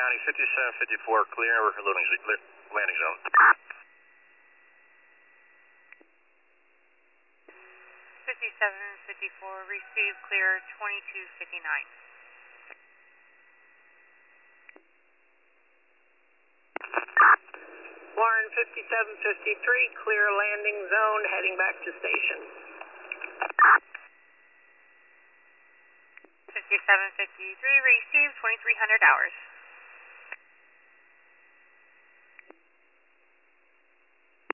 County, 5754, clear, landing zone. 5754, receive clear 2259. Warren 5753, clear landing zone, heading back to station. 5753, receive 2300 hours.